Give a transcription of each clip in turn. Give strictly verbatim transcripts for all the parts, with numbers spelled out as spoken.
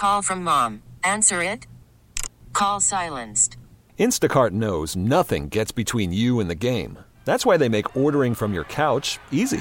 Call from mom. Answer it. Call silenced. Instacart knows nothing gets between you and the game. That's why they make ordering from your couch easy.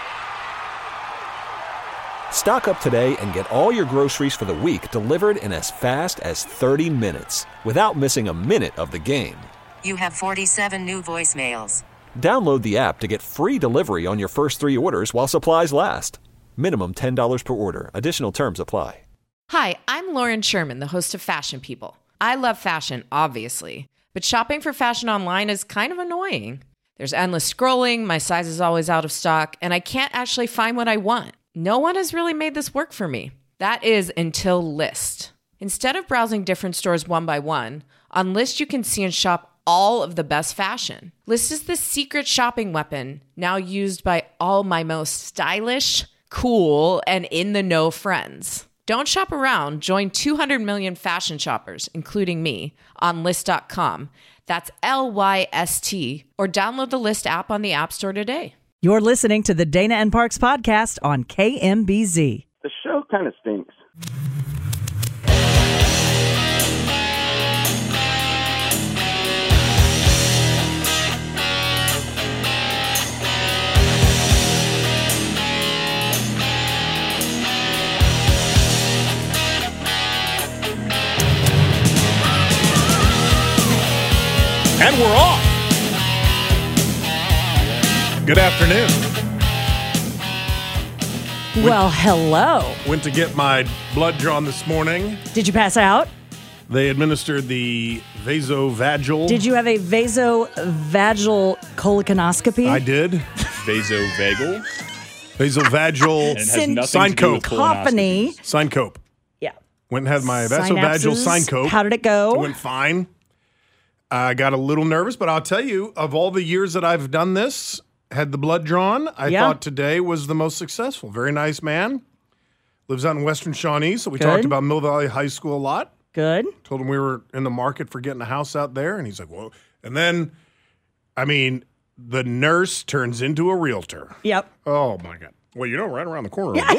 Stock up today and get all your groceries for the week delivered in as fast as thirty minutes without missing a minute of the game. You have forty-seven new voicemails. Download the app to get free delivery on your first three orders while supplies last. Minimum ten dollars per order. Additional terms apply. Hi, I'm Lauren Sherman, the host of Fashion People. I love fashion, obviously, but shopping for fashion online is kind of annoying. There's endless scrolling, my size is always out of stock, and I can't actually find what I want. No one has really made this work for me. That is until Lyst. Instead of browsing different stores one by one, on Lyst you can see and shop all of the best fashion. Lyst is the secret shopping weapon now used by all my most stylish, cool, and in-the-know friends. Don't shop around. Join two hundred million fashion shoppers, including me, on Lyst dot com. That's L Y S T. Or download the Lyst app on the App Store today. You're listening to the Dana and Parks podcast on K M B Z. The show kind of stinks. And we're off. Good afternoon. Well, hello. Went to get my blood drawn this morning. Did you pass out? They administered the vasovagal. Did you have a vasovagal colonoscopy? I did. Vasovagal? Vasovagal And it has nothing to do with Syncope. Syncope. Yeah. Went and had my vasovagal Synapses. syncope. How did it go? It went fine. I got a little nervous, but I'll tell you, of all the years that I've done this, had the blood drawn, I Yeah. thought today was the most successful. Very nice man. Lives out in Western Shawnee, so we Good. talked about Mill Valley High School a lot. Good. Told him we were in the market for getting a house out there, and he's like, whoa. And then, I mean, the nurse turns into a realtor. Yep. Oh, my God. Well, you know, right around the corner. Yeah.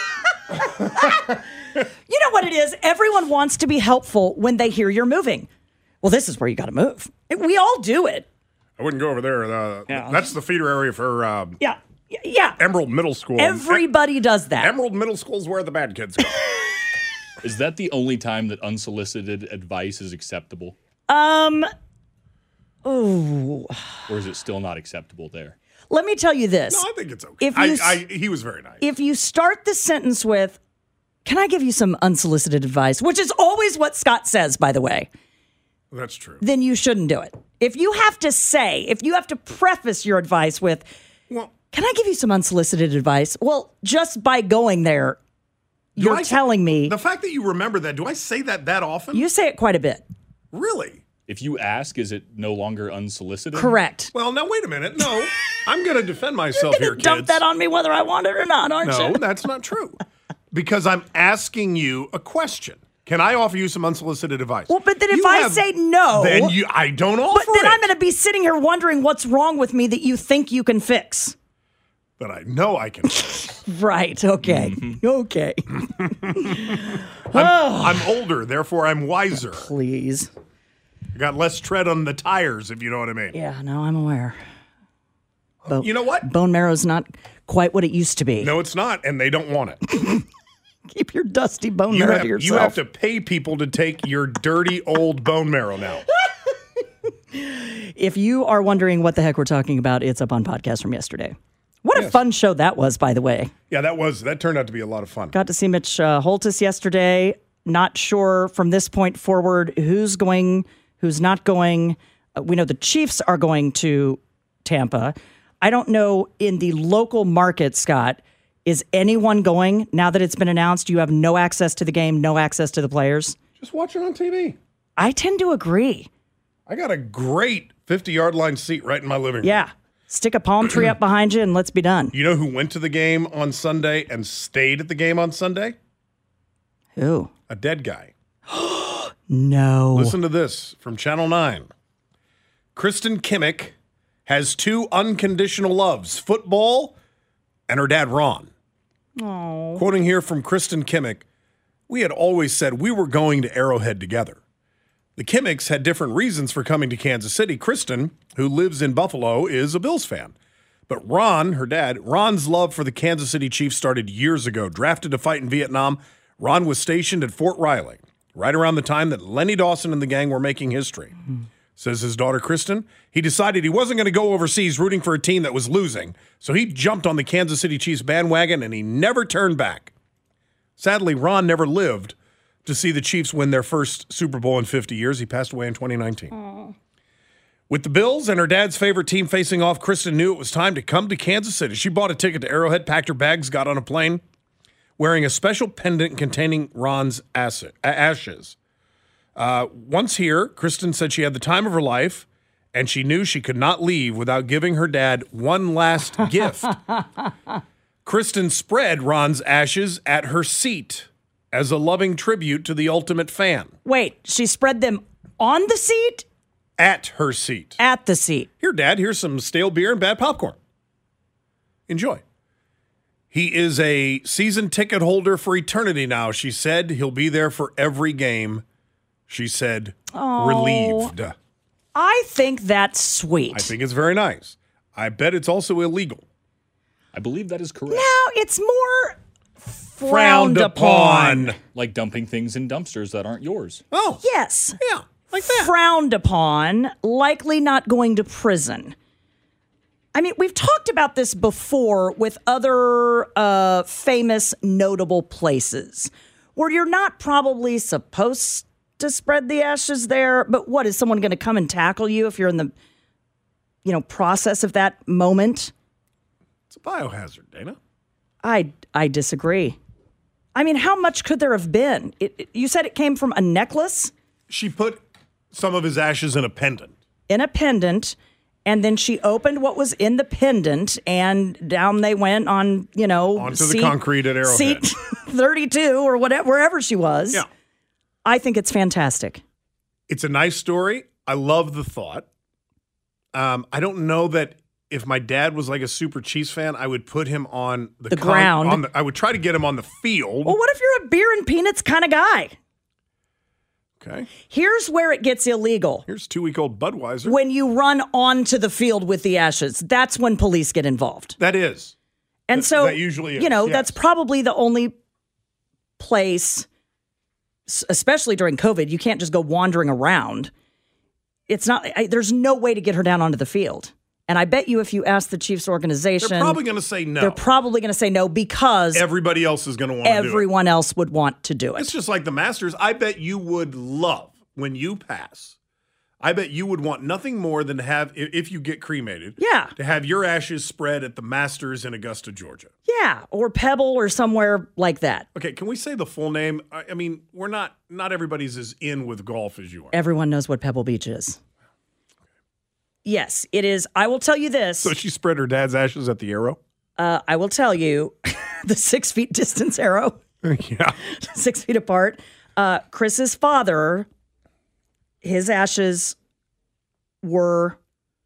You know what it is? Everyone wants to be helpful when they hear you're moving. Well, this is where you got to move. We all do it. I wouldn't go over there. Uh, Yeah. That's the feeder area for uh, Yeah. Y- Yeah. Emerald Middle School. Everybody does that. Emerald Middle School's where the bad kids go. Is that the only time that unsolicited advice is acceptable? Um. Ooh. Or is it still not acceptable there? Let me tell you this. No, I think it's okay. If you I, s- I, he was very nice. If you start the sentence with, "Can I give you some unsolicited advice?" which is always what Scott says, by the way, That's true. then you shouldn't do it. If you have to say, if you have to preface your advice with, Well, "Can I give you some unsolicited advice?" Well, just by going there, do you're I- telling me. The fact that you remember that, do I say that that often? You say it quite a bit. Really? If you ask, is it no longer unsolicited? Correct. Well, now, wait a minute. No, I'm going to defend myself here, kids. Dump that on me whether I want it or not, aren't No, you? that's not true. Because I'm asking you a question. Can I offer you some unsolicited advice? Well, but then if You I have- say no, then you, I don't offer but then it. I'm going to be sitting here wondering what's wrong with me that you think you can fix. But I know I can. Right. Okay. Mm-hmm. Okay. I'm, I'm older, therefore I'm wiser. Please. I got less tread on the tires, if you know what I mean. Yeah, no, I'm aware. Bo- You know what? Bone marrow's not quite what it used to be. No, it's not, and they don't want it. Keep your dusty bone You marrow have, to yourself. you have to pay people to take your dirty old bone marrow now. If you are wondering what the heck we're talking about, it's up on podcast from yesterday. What a Yes. fun show that was, by the way. Yeah, that was that turned out to be a lot of fun. Got to see Mitch uh, Holtis yesterday. Not sure from this point forward who's going, who's not going. Uh, we know the Chiefs are going to Tampa. I don't know in the local market, Scott, is anyone going now that it's been announced you have no access to the game, no access to the players? Just watch it on T V. I tend to agree. I got a great fifty-yard line seat right in my living room. Yeah. Stick a palm tree up behind you and let's be done. You know who went to the game on Sunday and stayed at the game on Sunday? Who? A dead guy. No. Listen to this from Channel nine. Kristen Kimmick has two unconditional loves, football and her dad, Ron. Oh. Quoting here from Kristen Kimmick, we had always said we were going to Arrowhead together. The Kimmicks had different reasons for coming to Kansas City. Kristen, who lives in Buffalo, is a Bills fan. But Ron, her dad, Ron's love for the Kansas City Chiefs started years ago. Drafted to fight in Vietnam, Ron was stationed at Fort Riley, right around the time that Lenny Dawson and the gang were making history. Mm-hmm. Says his daughter, Kristen, he decided he wasn't going to go overseas rooting for a team that was losing, so he jumped on the Kansas City Chiefs bandwagon, and he never turned back. Sadly, Ron never lived to see the Chiefs win their first Super Bowl in fifty years. He passed away in twenty nineteen. Aww. With the Bills and her dad's favorite team facing off, Kristen knew it was time to come to Kansas City. She bought a ticket to Arrowhead, packed her bags, got on a plane, wearing a special pendant containing Ron's ashes. Uh, once here, Kristen said she had the time of her life, and she knew she could not leave without giving her dad one last gift. Kristen spread Ron's ashes at her seat as a loving tribute to the ultimate fan. Wait, she spread them on the seat? At her seat. At the seat. Here, Dad, here's some stale beer and bad popcorn. Enjoy. He is a season ticket holder for eternity now, she said. He'll be there for every game. She said, oh, relieved. I think that's sweet. I think it's very nice. I bet it's also illegal. I believe that is correct. Now, it's more frowned, frowned upon. upon. Like dumping things in dumpsters that aren't yours. Oh. Yes. Yeah, like that. Frowned upon, likely not going to prison. I mean, we've talked about this before with other uh, famous, notable places where you're not probably supposed to spread the ashes there, but what, is someone going to come and tackle you if you're in the, you know, process of that moment? It's a biohazard, Dana. I, I disagree. I mean, how much could there have been? It, it, you said it came from a necklace? She put some of his ashes in a pendant. In a pendant, and then she opened what was in the pendant, and down they went on, you know, onto seat, the concrete at Arrowhead. Seat thirty-two or whatever, wherever she was. Yeah. I think it's fantastic. It's a nice story. I love the thought. Um, I don't know that if my dad was like a super Chiefs fan, I would put him on the, the con- ground. On the, I would try to get him on the field. Well, what if you're a beer and peanuts kind of guy? Okay. Here's where it gets illegal. Here's two-week-old Budweiser. When you run onto the field with the ashes, that's when police get involved. That is. And that, so, that usually is, you know, yes. that's probably the only place, especially during COVID, you can't just go wandering around. It's not, I, there's no way to get her down onto the field. And I bet you if you ask the Chiefs organization, they're probably going to say no. They're probably going to say no because everybody else is going to want to do it. Everyone else would want to do it. It's just like the Masters. I bet you would love when you pass. I bet you would want nothing more than to have, if you get cremated, yeah, to have your ashes spread at the Masters in Augusta, Georgia. Yeah, or Pebble or somewhere like that. Okay, can we say the full name? I, I mean, we're not, not everybody's as in with golf as you are. Everyone knows what Pebble Beach is. Yes, it is. I will tell you this. So she spread her dad's ashes at the Arrow? Uh, I will tell you the six feet distance arrow. Yeah. Six feet apart. Uh, Chris's father, his ashes were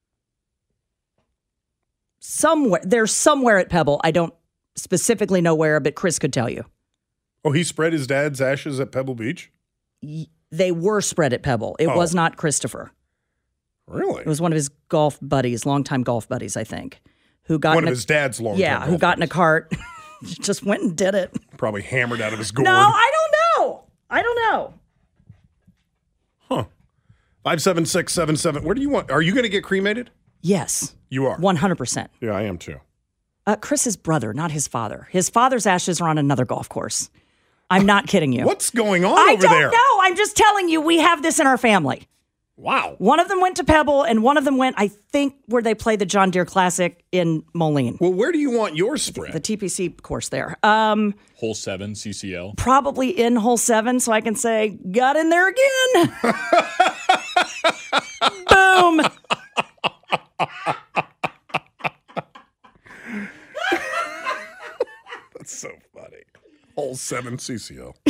somewhere. They're somewhere at Pebble. I don't specifically know where, but Chris could tell you. Oh, he spread his dad's ashes at Pebble Beach? They were spread at Pebble. It oh. was not Christopher. Really? It was one of his golf buddies, longtime golf buddies, I think, who got one of a, his dad's longtime yeah, golf who got buddies. in a cart, just went and did it. Probably hammered out of his gourd. No, I don't know. I don't know. Huh? Five seven six seven seven. Where do you want? Are you going to get cremated? Yes, you are. One hundred percent. Yeah, I am too. Uh, Chris's brother, not his father. His father's ashes are on another golf course. I'm not kidding you. What's going on I over there? I don't know. I'm just telling you, we have this in our family. Wow. One of them went to Pebble, and one of them went, I think, where they play the John Deere Classic in Moline. Well, where do you want your spread? The T P C course there. Um, hole seven, C C L. Probably in hole seven, so I can say, got in there again. Boom. That's so funny. Hole seven, C C L.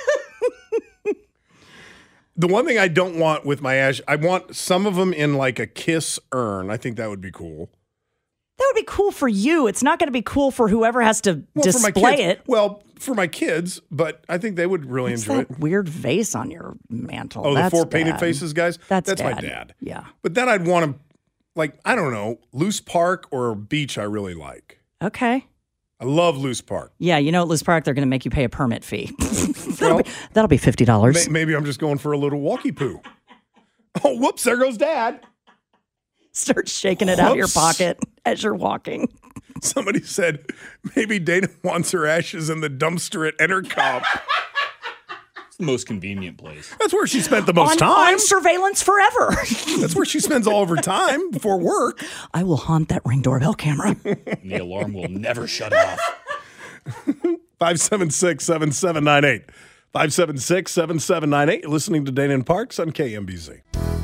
The one thing I don't want with my ash, I want some of them in like a kiss urn. I think that would be cool. That would be cool for you. It's not going to be cool for whoever has to Well, display for my kids, it. Well, for my kids, but I think they would really What's enjoy that it. weird vase on your mantle? Oh, That's the four painted Dad. faces, guys? That's, That's dad. my dad. Yeah. But then I'd want to, like, I don't know, Loose Park or beach I really like. Okay. I love Loose Park. Yeah, you know at Loose Park, they're going to make you pay a permit fee. that'll, Well, be, that'll be fifty dollars. May- maybe I'm just going for a little walkie poo. Oh, whoops, there goes Dad. Start shaking it out of your Whoops. pocket as you're walking. Somebody said maybe Dana wants her ashes in the dumpster at Entercom. It's the most convenient place. That's where she spent the most on, time. on surveillance forever. That's where she spends all of her time before work. I will haunt that Ring doorbell camera. And the alarm will never shut off. five seven six, seven seven nine eight. five seven six, seven seven nine eight. You're listening to Dana and Parks on K M B Z.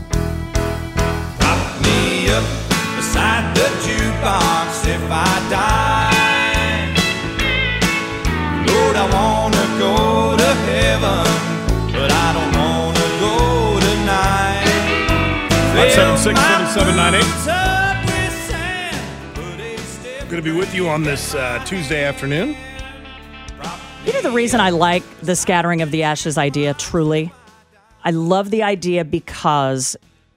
Prop me up beside the jukebox if I die. Lord, I wanna go to heaven, but I don't wanna go tonight. five seven six, seven seven nine eight. Up with sand, put a step Going to be with you on this uh, Tuesday afternoon. You know the reason I like the scattering of the ashes idea, truly? I love the idea because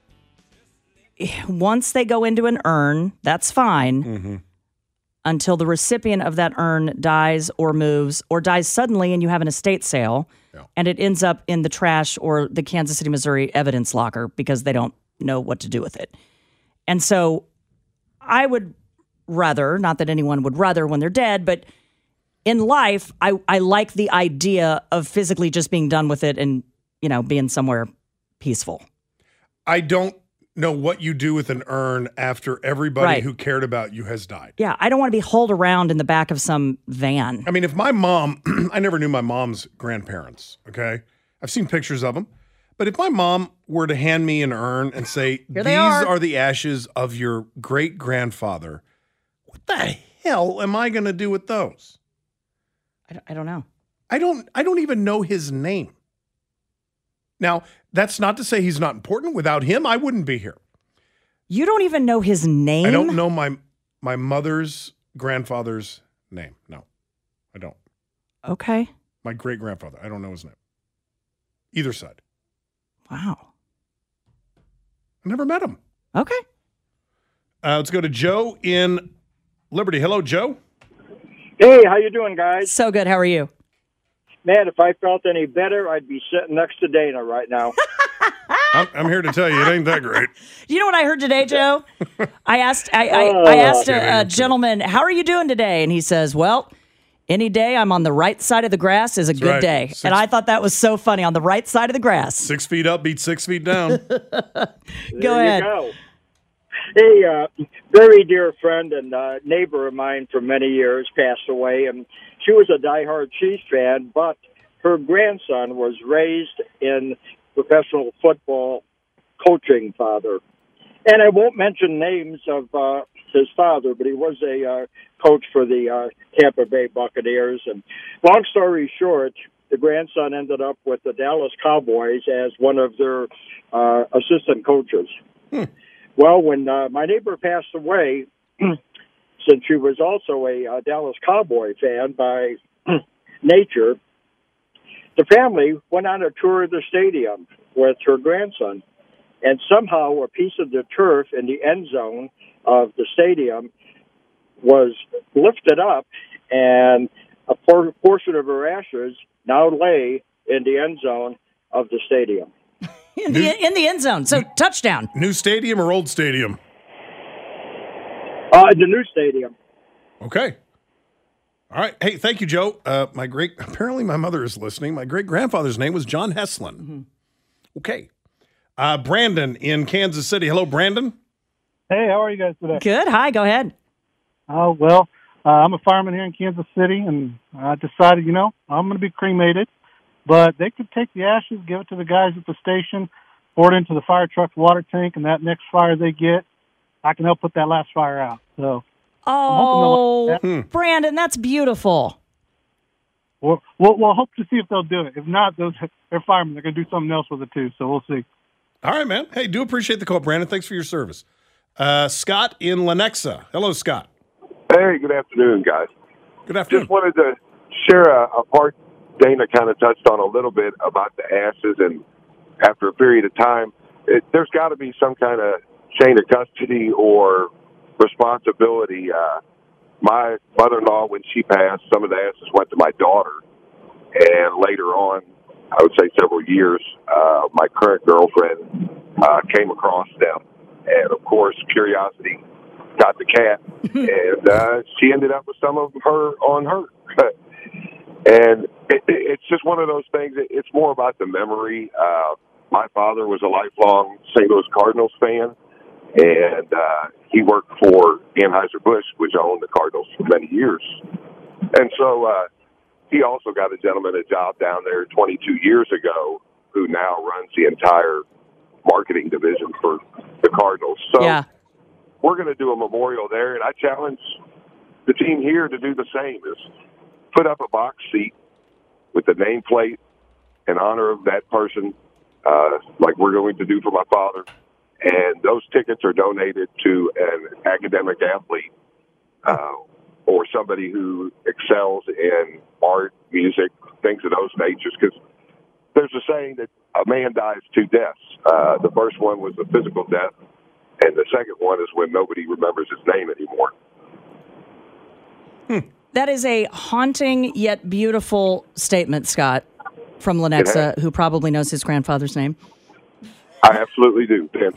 once they go into an urn, that's fine Mm-hmm. until the recipient of that urn dies or moves or dies suddenly and you have an estate sale Yeah. and it ends up in the trash or the Kansas City, Missouri evidence locker because they don't know what to do with it. And so I would rather, not that anyone would rather when they're dead, but in life, I, I like the idea of physically just being done with it and, you know, being somewhere peaceful. I don't know what you do with an urn after everybody Right. who cared about you has died. Yeah, I don't want to be hauled around in the back of some van. I mean, if my mom, I never knew my mom's grandparents, okay? I've seen pictures of them. But if my mom were to hand me an urn and say, Here these they are. are the ashes of your great grandfather, what the hell am I going to do with those? I don't, I don't know. I don't I don't even know his name. Now, that's not to say he's not important. Without him, I wouldn't be here. You don't even know his name? I don't know my my mother's grandfather's name. No, I don't. Okay. My great grandfather. I don't know his name. Either side. Wow. I never met him. Okay. Uh, let's go to Joe in Liberty. Hello, Joe. Hey, how you doing, guys? So good. How are you? Man, if I felt any better, I'd be sitting next to Dana right now. I'm, I'm here to tell you, it ain't that great. You know what I heard today, Joe? I asked I, I, Oh, I asked a, a kidding. gentleman, how are you doing today? And he says, well, any day I'm on the right side of the grass is a good right. day. Six- And I thought that was so funny, on the right side of the grass. Six feet up beats six feet down. Go there ahead. You go. Hey, uh, very dear friend and uh, neighbor of mine for many years passed away, and she was a diehard Chiefs fan, but her grandson was raised in professional football coaching father. And I won't mention names of uh, his father, but he was a uh, coach for the uh, Tampa Bay Buccaneers. And long story short, the grandson ended up with the Dallas Cowboys as one of their uh, assistant coaches. Hmm. Well, when uh, my neighbor passed away, since she was also a uh, Dallas Cowboy fan by nature, the family went on a tour of the stadium with her grandson. And somehow a piece of the turf in the end zone of the stadium was lifted up, and a por- portion of her ashes now lay in the end zone of the stadium. In the, in the end zone. So touchdown. New stadium or old stadium? Uh, the new stadium. Okay. All right. Hey, thank you, Joe. Uh, my great, apparently my mother is listening. My great grandfather's name was John Heslin. Mm-hmm. Okay. Uh, Brandon in Kansas City. Hello, Brandon. Hey, how are you guys today? Good. Hi, go ahead. Oh, well, uh, I'm a fireman here in Kansas City, and I decided, you know, I'm going to be cremated, but they could take the ashes, give it to the guys at the station, pour it into the fire truck's water tank, and that next fire they get, I can help put that last fire out. So, Oh, hoping they'll- Brandon, that's beautiful. we'll, we'll, we'll hope to see if they'll do it. If not, those they're firemen. They're going to do something else with it, too, so we'll see. All right, man. Hey, do appreciate the call, Brandon. Thanks for your service. Uh, Scott in Lenexa. Hello, Scott. Hey, good afternoon, guys. Good afternoon. Just wanted to share a, a part Dana kind of touched on a little bit about the ashes, and after a period of time, it, there's got to be some kind of chain of custody or responsibility. Uh, my mother-in-law, when she passed, some of the ashes went to my daughter, and later on, I would say several years, uh, my current girlfriend uh, came across them, and of course, curiosity got the cat, and uh, she ended up with some of her on her. And it, it's just one of those things. It's more about the memory. Uh, my father was a lifelong Saint Louis Cardinals fan, and uh, he worked for Anheuser-Busch, which owned the Cardinals for many years. And so uh, he also got a gentleman a job down there twenty-two years ago who now runs the entire marketing division for the Cardinals. So Yeah. we're going to do a memorial there, and I challenge the team here to do the same, is put up a box seat with the nameplate in honor of that person, uh, like we're going to do for my father. And those tickets are donated to an academic athlete uh, or somebody who excels in art, music, things of those natures. Because there's a saying that a man dies two deaths. Uh, the first one was a physical death, and the second one is when nobody remembers his name anymore. Hmm. That is a haunting yet beautiful statement, Scott, from Lenexa, who probably knows his grandfather's name. I absolutely do, Vince.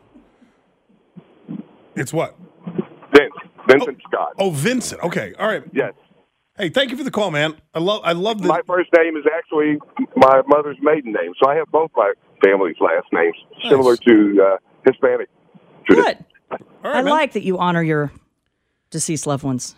It's what? Vince. Vincent oh, Scott. Oh, Vincent. Okay. All right. Yes. Hey, thank you for the call, man. I love I love the... My first name is actually my mother's maiden name, so I have both my family's last names, nice. Similar to uh, Hispanic tradition. Good. Right, I man. like that you honor your deceased loved ones.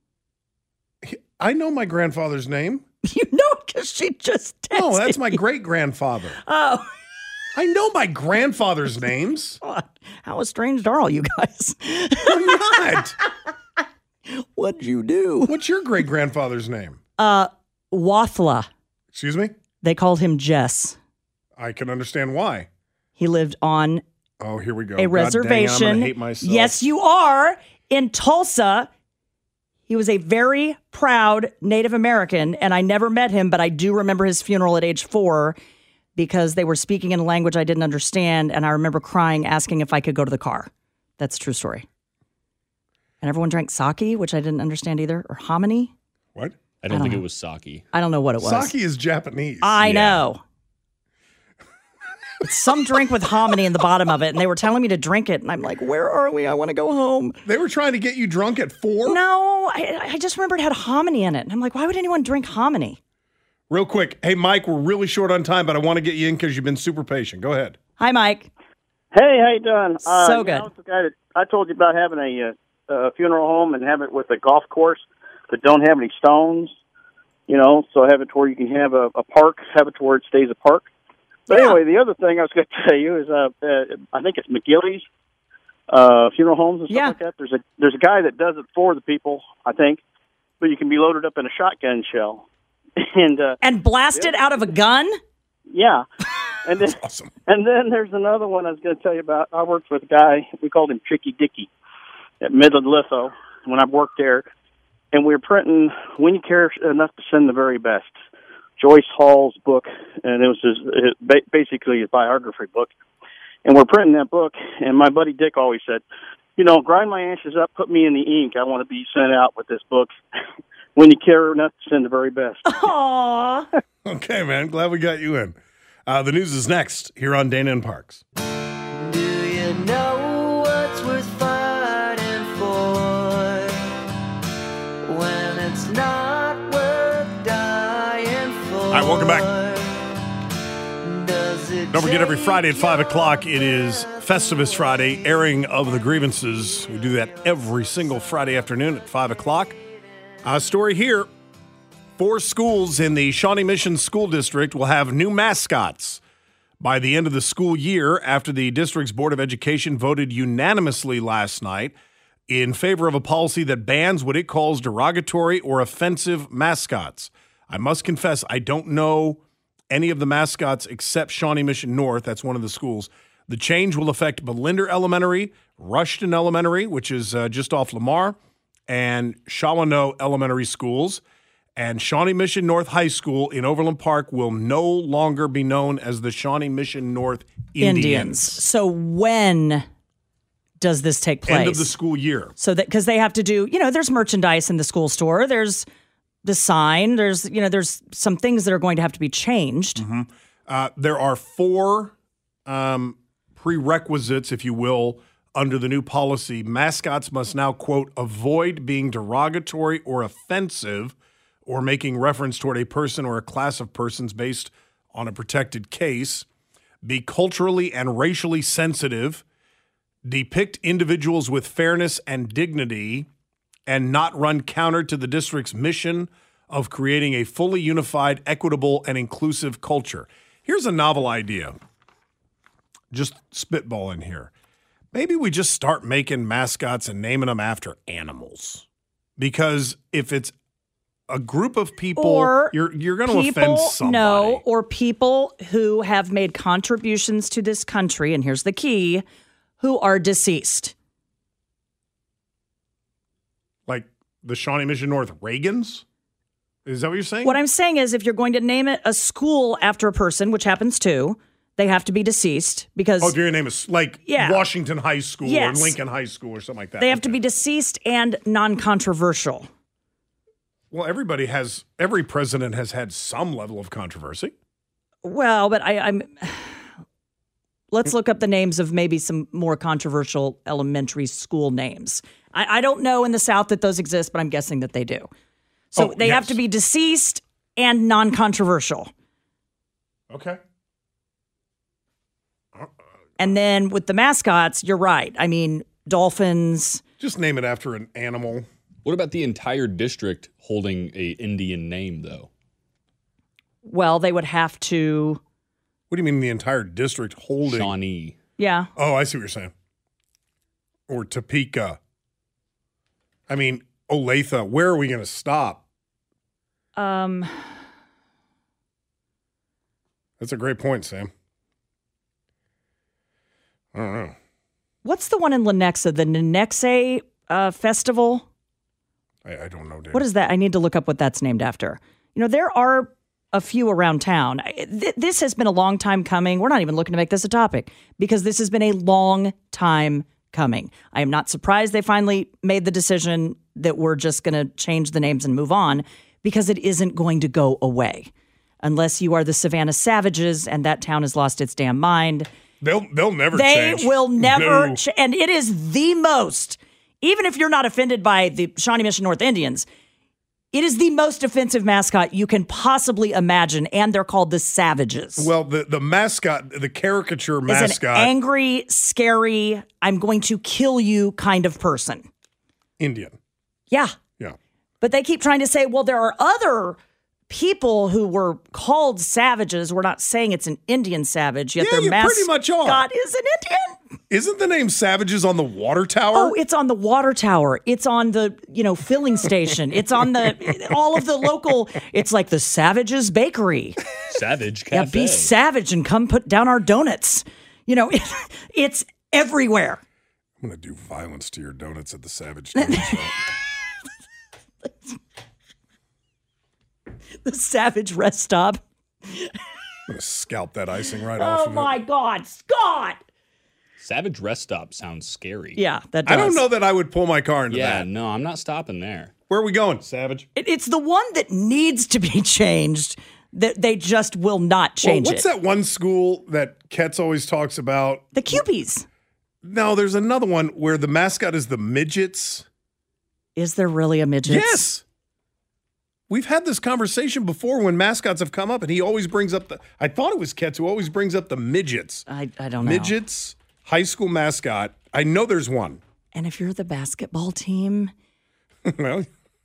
I know my grandfather's name. You know, because she just texted No, that's my you. great-grandfather. Oh. I know my grandfather's names. God, how estranged are all you guys? I'm not. What'd you do? What's your great-grandfather's name? Uh, Wathla. Excuse me? They called him Jess. I can understand why. He lived on oh, here we go. a God reservation. Dang, I'm gonna hate myself. Yes, you are. In Tulsa. He was a very proud Native American, and I never met him, but I do remember his funeral at age four because they were speaking in a language I didn't understand, and I remember crying, asking if I could go to the car. That's a true story. And everyone drank sake, which I didn't understand either, or hominy. What? I don't, I don't think know. it was sake. I don't know what it was. Sake is Japanese. I Yeah. know. It's some drink with hominy in the bottom of it, and they were telling me to drink it, and I'm like, where are we? I want to go home. They were trying to get you drunk at four? No, I, I just remembered it had hominy in it. And I'm like, why would anyone drink hominy? Real quick. Hey, Mike, we're really short on time, but I want to get you in because you've been super patient. Go ahead. Hi, Mike. Hey, how you doing? Uh, So you good. know, I was the guy that I told you about having a uh, funeral home and have it with a golf course that don't have any stones. You know, so have it to where you can have a, a park, have it to where it stays a park. But Yeah. anyway, the other thing I was going to tell you is, uh, uh, I think it's McGillie's uh, funeral homes and stuff Yeah. like that. There's a there's a guy that does it for the people, I think, but you can be loaded up in a shotgun shell, and uh, And blasted out of a gun? yeah, and then Awesome. and then there's another one I was going to tell you about. I worked with a guy, we called him Tricky Dicky, at Midland Litho when I worked there, and we were printing When You Care Enough to Send the Very Best. Joyce Hall's book, and it was his, his ba- basically his biography book. And we're printing that book, and my buddy Dick always said, you know, grind my ashes up, put me in the ink. I want to be sent out with this book. When you care enough to send the very best. Aww. Okay, man. Glad we got you in. Uh, the news is next here on Dana and Parks. Do you know what's worth fighting for when it's not worth dying for? All right, welcome back. Don't forget, every Friday at five o'clock, it is Festivus Friday, airing of the grievances. We do that every single Friday afternoon at five o'clock. A story here. Four schools in the Shawnee Mission School District will have new mascots by the end of the school year after the district's Board of Education voted unanimously last night in favor of a policy that bans what it calls derogatory or offensive mascots. I must confess, I don't know any of the mascots except Shawnee Mission North. That's one of the schools. The change will affect Belinder Elementary, Rushton Elementary, which is uh, just off Lamar, and Shawano Elementary Schools. And Shawnee Mission North High School in Overland Park will no longer be known as the Shawnee Mission North Indians. Indians. So when does this take place? End of the school year. So that because they have to do, you know, there's merchandise in the school store. There's the sign. There's, you know, there's some things that are going to have to be changed. Mm-hmm. Uh, there are four um, prerequisites, if you will, under the new policy. Mascots must now, quote, avoid being derogatory or offensive or making reference toward a person or a class of persons based on a protected case, be culturally and racially sensitive, depict individuals with fairness and dignity, and not run counter to the district's mission of creating a fully unified, equitable, and inclusive culture. Here's a novel idea. Just spitballing here. Maybe we just start making mascots and naming them after animals. Because if it's a group of people, or you're you're going to offend somebody. No, or people who have made contributions to this country, and here's the key, who are deceased. Like the Shawnee Mission North Reagans? Is that what you're saying? What I'm saying is if you're going to name it a school after a person, which happens too, they have to be deceased because... Oh, your name is like yeah. Washington High School yes. or Lincoln High School or something like that. They have okay. to be deceased and non-controversial. Well, everybody has, every president has had some level of controversy. Well, but I, I'm... Let's look up the names of maybe some more controversial elementary school names. I, I don't know in the South that those exist, but I'm guessing that they do. So oh, they yes. have to be deceased and non-controversial. Okay. And then with the mascots, you're right. I mean, dolphins. Just name it after an animal. What about the entire district holding a Indian name, though? Well, they would have to. What do you mean the entire district holding? Shawnee. Yeah. Oh, I see what you're saying. Or Topeka. I mean, Olathe. Where are we going to stop? Um. That's a great point, Sam. I don't know. What's the one in Lenexa? The Lenexa uh, Festival? I, I don't know, Dan. What is that? I need to look up what that's named after. You know, there are a few around town. Th- this has been a long time coming. We're not even looking to make this a topic because this has been a long time coming. I am not surprised they finally made the decision that we're just going to change the names and move on because it isn't going to go away unless you are the Savannah Savages and that town has lost its damn mind. They'll they'll never they change. They will never no. ch- and it is the most, even if you're not offended by the Shawnee Mission North Indians, it is the most offensive mascot you can possibly imagine, and they're called the Savages. Well, the, the mascot, the caricature is mascot. an angry, scary, I'm going to kill you kind of person. Indian. Yeah. Yeah. But they keep trying to say, well, there are other people who were called savages. We're not saying it's an Indian savage, yet Yeah, their you mascot pretty much are. is an Indian. Isn't the name Savages on the water tower? Oh, it's on the water tower. It's on the, you know, filling station. It's on the, all of the local, it's like the Savages Bakery. Savage Cafe. Yeah, be savage and come put down our donuts. You know, it, it's everywhere. I'm going to do violence to your donuts at the Savage Donut Shop. The Savage Rest Stop. I'm going to scalp that icing right off Oh of my it. God, Scott! Savage Rest Stop sounds scary. Yeah, that does. I don't know that I would pull my car into Yeah, that. no, I'm not stopping there. Where are we going, Savage? It, it's the one that needs to be changed. That they just will not change well, what's it. that one school that Ketz always talks about? The Cupies. No, there's another one where the mascot is the midgets. Is there really a midget? Yes. We've had this conversation before when mascots have come up, and he always brings up the. I thought it was Ketz who always brings up the midgets. I, I don't know. Midgets, high school mascot. I know there's one. And if you're the basketball team, Well,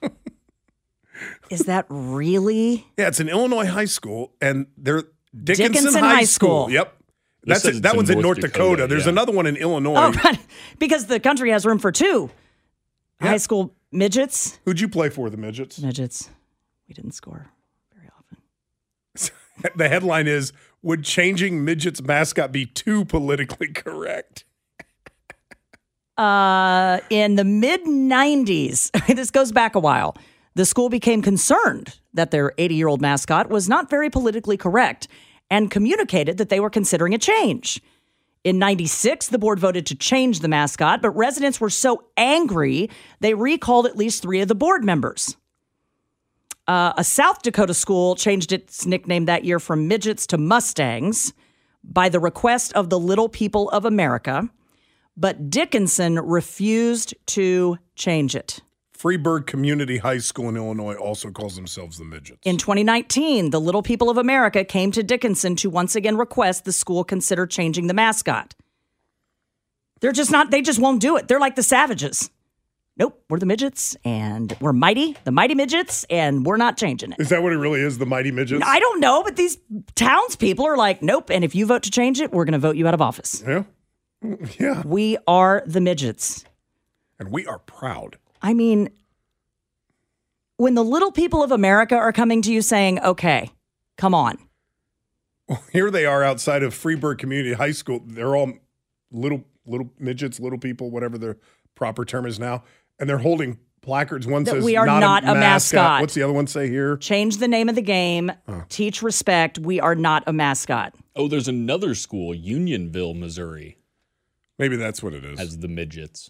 is that really? yeah, it's an Illinois high school, and they're Dickinson, Dickinson High, High School. School. Yep. This That's says it. it's That in one's in North North Dakota. Dakota, There's yeah. another one in Illinois. Oh, right. Because the country has room for two Yeah. high school midgets. Who'd you play for, the midgets? Midgets. We didn't score very often. The headline is, would changing midgets mascot be too politically correct? Uh, in the mid nineties, this goes back a while, the school became concerned that their eighty-year-old mascot was not very politically correct and communicated that they were considering a change. In ninety-six, the board voted to change the mascot, but residents were so angry, they recalled at least three of the board members. Uh, a South Dakota school changed its nickname that year from Midgets to Mustangs by the request of the Little People of America, but Dickinson refused to change it. Freeburg Community High School in Illinois also calls themselves the Midgets. In twenty nineteen, the Little People of America came to Dickinson to once again request the school consider changing the mascot. They're just not, they just won't do it. They're like the Savages. Nope, we're the Midgets, and we're mighty, the Mighty Midgets, and we're not changing it. Is that what it really is, the Mighty Midgets? I don't know, but these townspeople are like, nope, and if you vote to change it, we're going to vote you out of office. Yeah. Yeah. We are the Midgets. And we are proud. I mean, when the Little People of America are coming to you saying, okay, come on. Well, here they are outside of Freeburg Community High School. They're all little, little midgets, little people, whatever the proper term is now. And they're holding placards. One That says, we are not, not a, a mascot. mascot. What's the other one say here? Change the name of the game. Huh. Teach respect. We are not a mascot. Oh, there's another school, Unionville, Missouri. Maybe that's what it is. As the Midgets.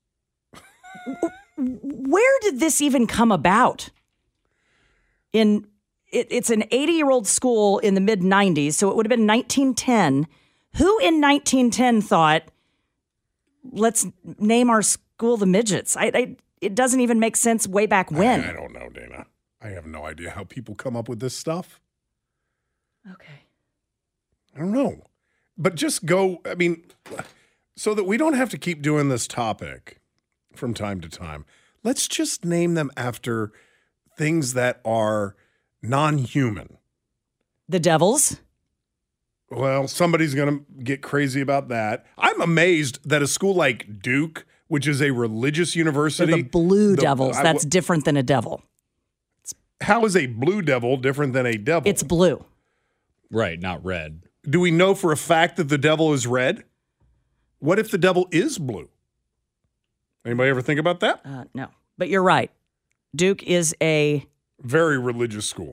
Where did this even come about? In it, it's an eighty-year-old school in the mid nineties, so it would have been nineteen ten. Who in nineteen ten thought, let's name our school the Midgets? I, I it doesn't even make sense way back when. I, I don't know, Dana. I have no idea how people come up with this stuff. Okay. I don't know. But just go, I mean, so that we don't have to keep doing this topic from time to time, let's just name them after things that are non-human. The Devils? Well, somebody's going to get crazy about that. I'm amazed that a school like Duke, which is a religious university. They're the Blue the, Devils. I, That's different than a devil. How is a blue devil different than a devil? It's blue. Right, not red. Do we know for a fact that the devil is red? What if the devil is blue? Anybody ever think about that? Uh, no. But you're right. Duke is a very religious school.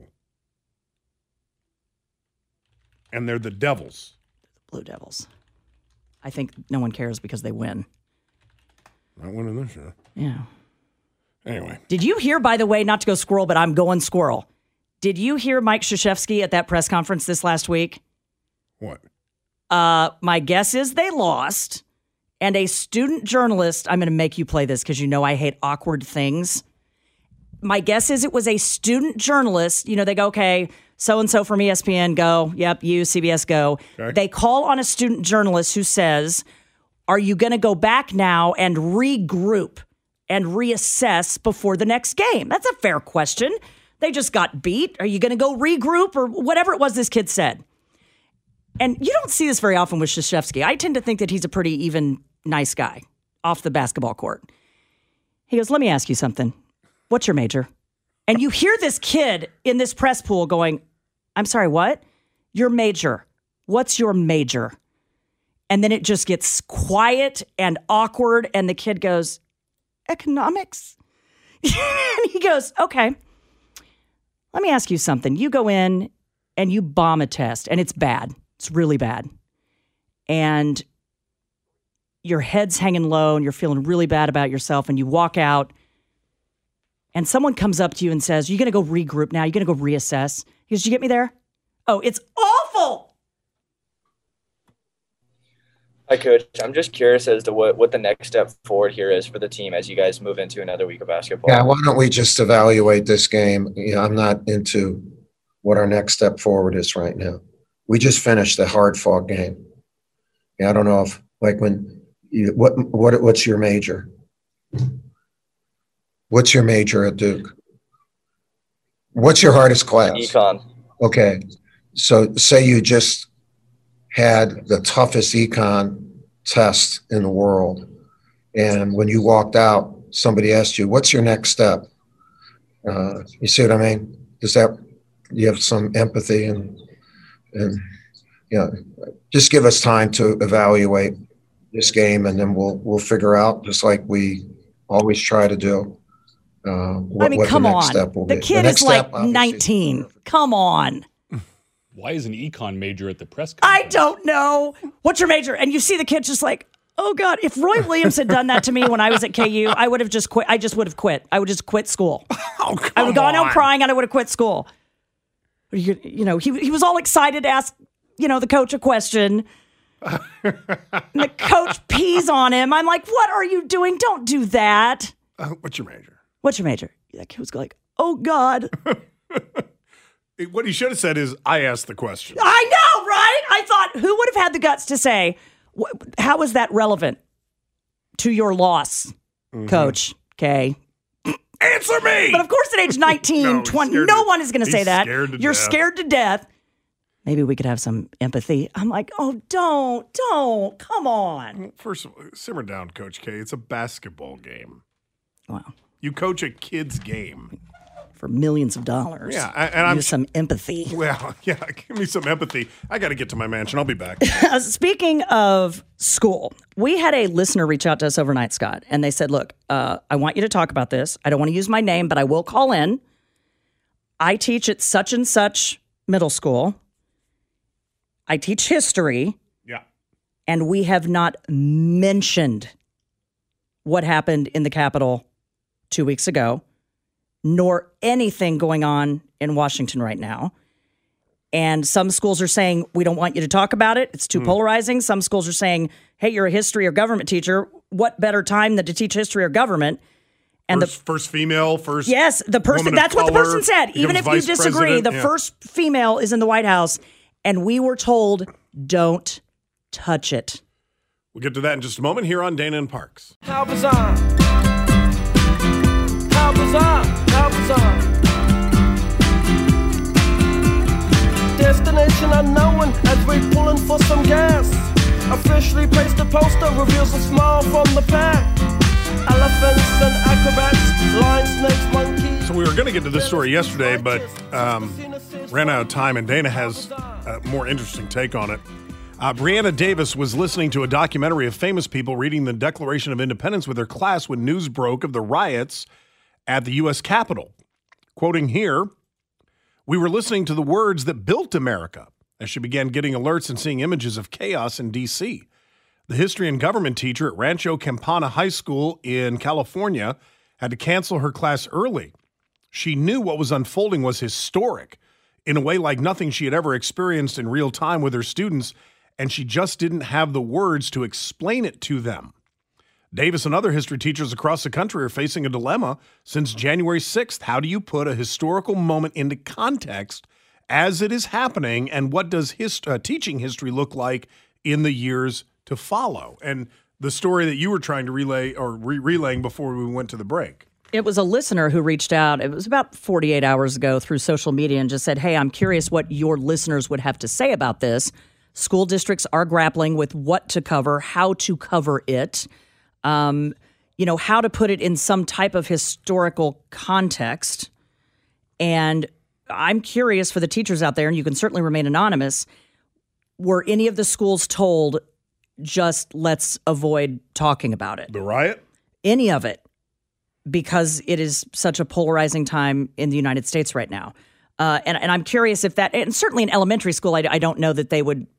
And they're the Devils. Blue Devils. I think no one cares because they win. Not winning this year. Yeah. Anyway. Did you hear, by the way, not to go squirrel, but I'm going squirrel. Did you hear Mike Krzyzewski at that press conference this last week? What? Uh, my guess is they lost. And a student journalist, I'm going to make you play this because you know I hate awkward things. My guess is it was a student journalist. You know, they go, okay, so-and-so from E S P N, go. Yep, you, C B S, go. Okay. They call on a student journalist who says, are you going to go back now and regroup and reassess before the next game? That's a fair question. They just got beat. Are you going to go regroup or whatever it was this kid said? And you don't see this very often with Krzyzewski. I tend to think that he's a pretty even nice guy off the basketball court. He goes, let me ask you something. What's your major? And you hear this kid in this press pool going, I'm sorry, what? Your major. What's your major? And then it just gets quiet and awkward. And the kid goes, economics. And he goes, okay, let me ask you something. You go in and you bomb a test and it's bad. It's really bad. And your head's hanging low and you're feeling really bad about yourself and you walk out and someone comes up to you and says, you're going to go regroup now. You're going to go reassess. He goes, did you get me there? Oh, it's awful. Hi, Coach. I'm just curious as to what, what the next step forward here is for the team as you guys move into another week of basketball. Yeah, why don't we just evaluate this game? You know, I'm not into what our next step forward is right now. We just finished the hard-fought game. Yeah, I don't know if, like, when you, what, what, what's your major? What's your major at Duke? What's your hardest class? Econ. Okay. So say you just had the toughest econ test in the world. And when you walked out, somebody asked you, what's your next step? Uh, you see what I mean? Does that, you have some empathy and, and, you know, just give us time to evaluate, this game, and then we'll we'll figure out, just like we always try to do. Uh, what, I mean, what come the next on. step will The be. kid next is like step, obviously, nineteen. Come on. Why is an econ major at the press conference? I don't know. What's your major? And you see the kid just like, oh God, if Roy Williams had done that to me when I was at K U, I would have just quit. I just would have quit. I would just quit school. Oh, come I would have gone on. out crying and I would have quit school. You, you know, he, he was all excited to ask, you know, the coach a question. And the coach pees on him. I'm like, what are you doing? Don't do that. Uh, what's your major? What's your major? That kid was like, oh God. What he should have said is, I asked the question. I know, right? I thought, who would have had the guts to say, wh- how is that relevant to your loss, Mm-hmm. coach? Okay. Answer me! But of course, at age nineteen, No, twenty, scared no to- one is going to say he's that. scared to You're death. scared to death. Maybe we could have some empathy. I'm like, oh, don't, don't, come on. First of all, simmer down, Coach K. It's a basketball game. Wow. You coach a kid's game. For millions of dollars. Yeah, I- and I'm Use some empathy. Well, yeah, give me some empathy. I got to get to my mansion. I'll be back. Speaking of school, we had a listener reach out to us overnight, Scott, and they said, look, uh, I want you to talk about this. I don't want to use my name, but I will call in. I teach at such and such middle school. I teach history. Yeah. And we have not mentioned what happened in the Capitol two weeks ago, nor anything going on in Washington right now. And some schools are saying, we don't want you to talk about it. It's too Mm. polarizing. Some schools are saying, hey, you're a history or government teacher. What better time than to teach history or government? And first, the first female, first yes, the person, woman of that's what the color person said. Even if becomes you vice disagree, president. the Yeah. first female is in the White House. And we were told, don't touch it. We'll get to that in just a moment here on Dana and Parks. How bizarre. How bizarre. How bizarre. Destination unknown as we're pulling for some gas. Officially placed a poster reveals a smile from the pack. Elephants and acrobats, lion, snakes, monkeys. So we were going to get to this story yesterday, but um, ran out of time, and Dana has a more interesting take on it. Uh, Brianna Davis was listening to a documentary of famous people reading the Declaration of Independence with her class when news broke of the riots at the U S Capitol. Quoting here, we were listening to the words that built America as she began getting alerts and seeing images of chaos in D C The history and government teacher at Rancho Campana High School in California had to cancel her class early. She knew what was unfolding was historic in a way like nothing she had ever experienced in real time with her students, and she just didn't have the words to explain it to them. Davis and other history teachers across the country are facing a dilemma since January sixth. How do you put a historical moment into context as it is happening, and what does his, uh, teaching history look like in the years to follow? And the story that you were trying to relay or re- relaying before we went to the break. It was a listener who reached out. It was about forty-eight hours ago through social media and just said, hey, I'm curious what your listeners would have to say about this. School districts are grappling with what to cover, how to cover it, um, you know, how to put it in some type of historical context. And I'm curious for the teachers out there, and you can certainly remain anonymous, were any of the schools told, just let's avoid talking about it? The riot? Any of it. Because it is such a polarizing time in the United States right now. Uh, and, and I'm curious if that, and certainly in elementary school, I, I don't know that they would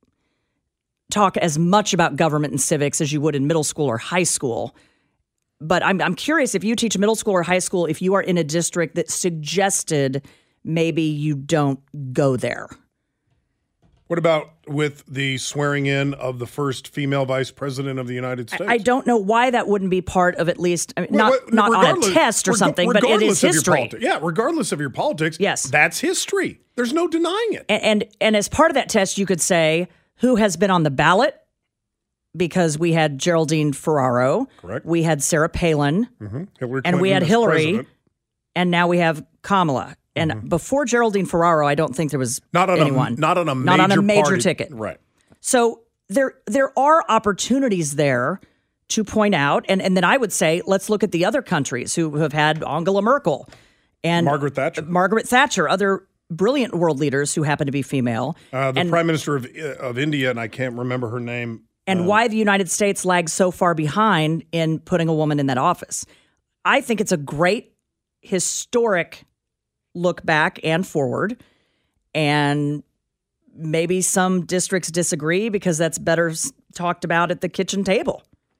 talk as much about government and civics as you would in middle school or high school. But I'm, I'm curious if you teach middle school or high school, if you are in a district that suggested maybe you don't go there. What about with the swearing in of the first female vice president of the United States? I don't know why that wouldn't be part of at least, I mean, Well, not, what- not on a regardless- test or reg- something, but it regardless is of your history. politi- yeah, regardless of your politics, yes, that's history. There's no denying it. And, and and as part of that test, you could say who has been on the ballot, because we had Geraldine Ferraro, correct? We had Sarah Palin, Mm-hmm. Hillary and we Clinton had as Hillary, president. and now we have Kamala. And Mm-hmm. before Geraldine Ferraro, I don't think there was Not on anyone, a not on a major, not on a major party- ticket, right? So there there are opportunities there to point out, and and then I would say let's look at the other countries who have had Angela Merkel and Margaret Thatcher, Margaret Thatcher, other brilliant world leaders who happen to be female. Uh, the and prime minister of of India, and I can't remember her name. and Um, why the United States lags so far behind in putting a woman in that office. I think it's a great historic look back and forward, and maybe some districts disagree because that's better s- talked about at the kitchen table.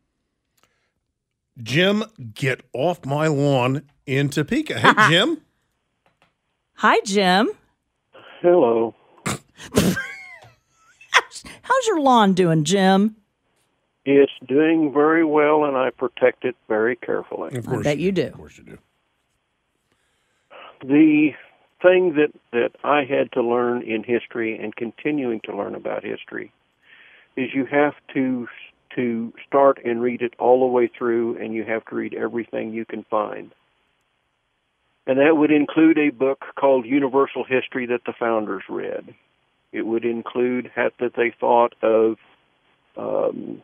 Jim, get off my lawn in Topeka. Hey, Jim. Hi, Jim. Hello. How's your lawn doing, Jim? It's doing very well, and I protect it very carefully. Of I bet you do. Of course you do. The thing that, that I had to learn in history and continuing to learn about history is you have to to start and read it all the way through, and you have to read everything you can find. And that would include a book called Universal History that the founders read. It would include how that they thought of um,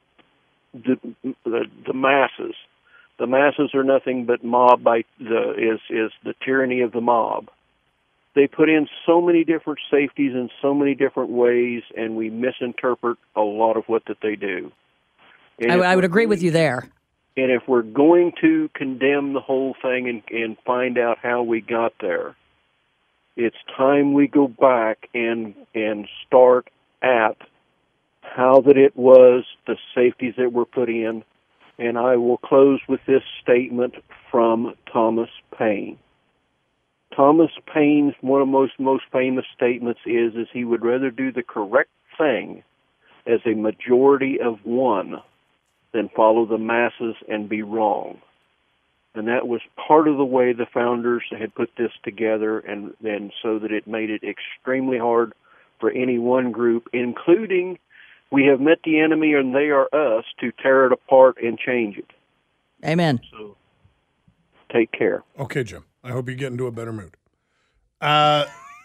the, the the masses. The masses are nothing but mob by the is is the tyranny of the mob. They put in so many different safeties in so many different ways, and we misinterpret a lot of what that they do. And I, if I would we're agree going- with you there. And if we're going to condemn the whole thing and, and find out how we got there, it's time we go back and and start at how that it was, the safeties that were put in. And I will close with this statement from Thomas Paine. Thomas Paine's one of the most, most famous statements is, is he would rather do the correct thing as a majority of one than follow the masses and be wrong. And that was part of the way the founders had put this together, and then so that it made it extremely hard for any one group, including we have met the enemy and they are us, to tear it apart and change it. Amen. So take care. Okay, Jim. I hope you get into a better mood. Uh,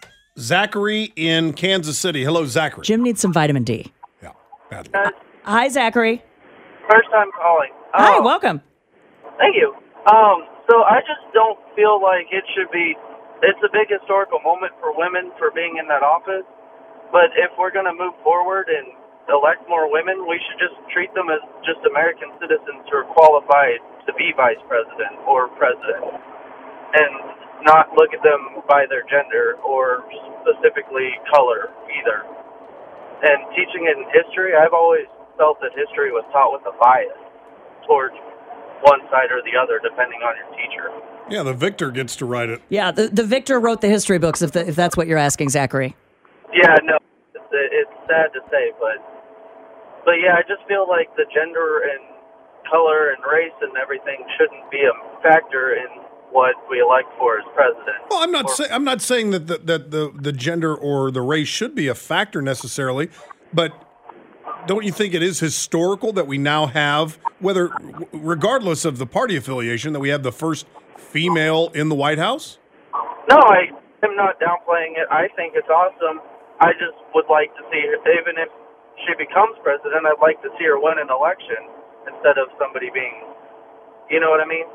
Zachary in Kansas City. Hello, Zachary. Jim needs some vitamin D. Yeah, badly. Hi, Zachary. First time calling. Hi, Um, welcome. Thank you. Um, so I just don't feel like it should be, it's a big historical moment for women for being in that office, but if we're going to move forward and elect more women, we should just treat them as just American citizens who are qualified to be vice president or president, and not look at them by their gender or specifically color either. And teaching in history, I've always felt that history was taught with a bias towards one side or the other, depending on your teacher. Yeah, the victor gets to write it. Yeah, the, the victor wrote the history books, if, the, if that's what you're asking, Zachary. Yeah, no, it's, it's sad to say, but but yeah, I just feel like the gender and color and race and everything shouldn't be a factor in what we elect for as president. Well, I'm not saying I'm not saying that the, that the the gender or the race should be a factor necessarily, but don't you think it is historical that we now have, whether regardless of the party affiliation, that we have the first female in the White House? No, I am not downplaying it. I think it's awesome. I just would like to see, even if she becomes president, I'd like to see her win an election instead of somebody being, you know what I mean?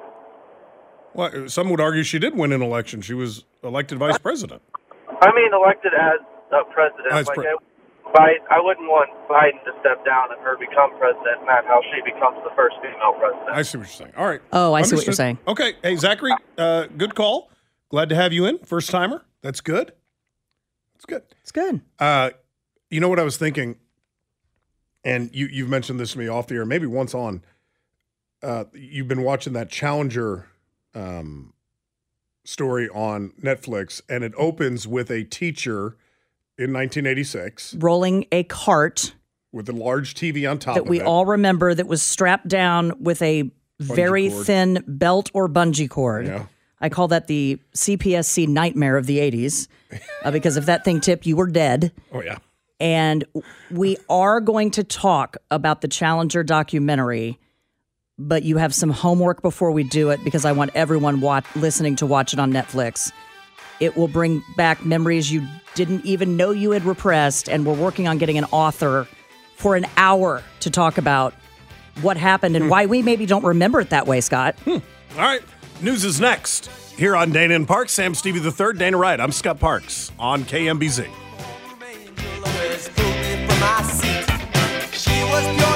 Well, some would argue she did win an election. She was elected vice president. I mean, elected as a president. As like pre- I, Biden, I wouldn't want Biden to step down and her become president, and that's how she becomes the first female president. I see what you're saying. All right. Oh, I see what you're Understood. saying. Okay. Hey, Zachary, uh, good call. Glad to have you in. First timer. That's good. That's good. It's good. Uh, you know what I was thinking, and you, you've mentioned this to me off the air, maybe once on. Uh, you've been watching that Challenger um, story on Netflix, and it opens with a teacher in nineteen eighty-six Rolling a cart with a large T V on top that of we it. all remember that was strapped down with a very cord. thin belt or bungee cord. Yeah. I call that the C P S C nightmare of the eighties uh, because if that thing tipped, you were dead. Oh, yeah. And we are going to talk about the Challenger documentary, but you have some homework before we do it because I want everyone watch, listening to watch it on Netflix. It will bring back memories you didn't even know you had repressed, and we're working on getting an author for an hour to talk about what happened and why we maybe don't remember it that way, Scott. Hmm. All right. News is next. Here on Dana and Parks, Sam Stevie the third, Dana Wright. I'm Scott Parks on K M B Z. She was pure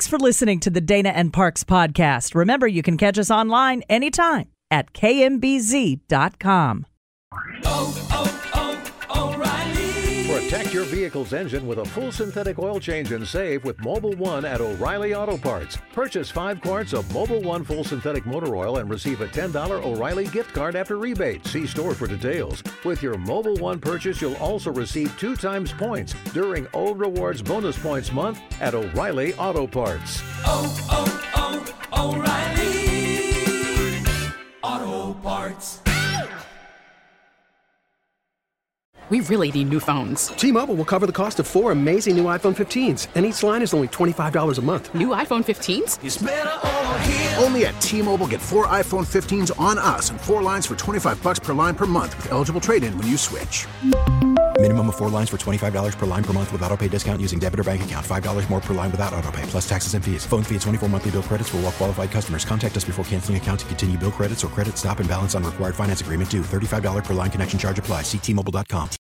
Thanks for listening to the Dana and Parks podcast. Remember, you can catch us online anytime at K M B Z dot com. Protect your vehicle's engine with a full synthetic oil change and save with Mobil one at O'Reilly Auto Parts. Purchase five quarts of Mobil one full synthetic motor oil and receive a ten dollars O'Reilly gift card after rebate. See store for details. With your Mobil one purchase, you'll also receive two times points during O Rewards Bonus Points Month at O'Reilly Auto Parts. Oh, oh, oh, O'Reilly Auto Parts. We really need new phones. T-Mobile will cover the cost of four amazing new iPhone fifteens, and each line is only twenty-five dollars a month. New iPhone fifteens? It's better over here. Only at T-Mobile, get four iPhone fifteens on us and four lines for twenty-five bucks per line per month with eligible trade-in when you switch. Minimum of four lines for twenty-five dollars per line per month with autopay discount using debit or bank account. five dollars more per line without autopay, plus taxes and fees. Phone fee at twenty-four monthly bill credits for well-qualified customers. Contact us before canceling account to continue bill credits or credit stop and balance on required finance agreement due. thirty-five dollars per line connection charge applies. See T Mobile dot com.